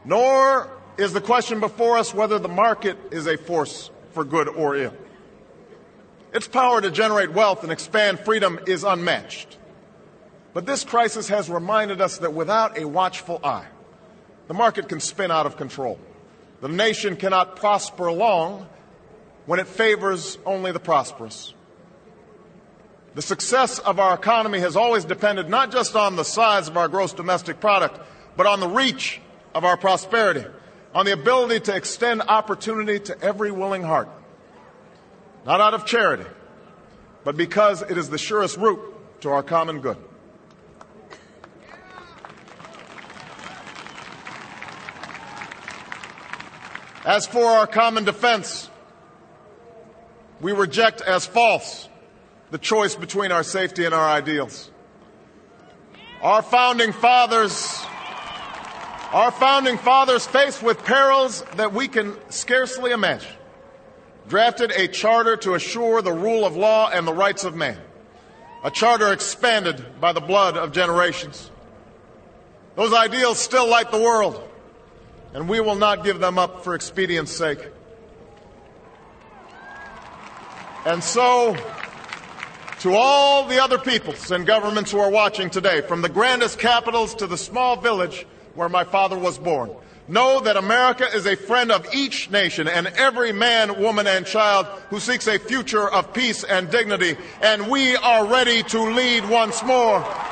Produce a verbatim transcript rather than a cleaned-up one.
Nor is the question before us whether the market is a force for good or ill. Its power to generate wealth and expand freedom is unmatched. But this crisis has reminded us that without a watchful eye, the market can spin out of control. The nation cannot prosper long when it favors only the prosperous. The success of our economy has always depended not just on the size of our gross domestic product, but on the reach of our prosperity, on the ability to extend opportunity to every willing heart, not out of charity, but because it is the surest route to our common good. As for our common defense, we reject as false the choice between our safety and our ideals. Our founding fathers, our founding fathers, faced with perils that we can scarcely imagine, drafted a charter to assure the rule of law and the rights of man, a charter expanded by the blood of generations. Those ideals still light the world, and we will not give them up for expedience sake. And so, to all the other peoples and governments who are watching today, from the grandest capitals to the small village where my father was born, know that America is a friend of each nation and every man, woman, and child who seeks a future of peace and dignity, and we are ready to lead once more.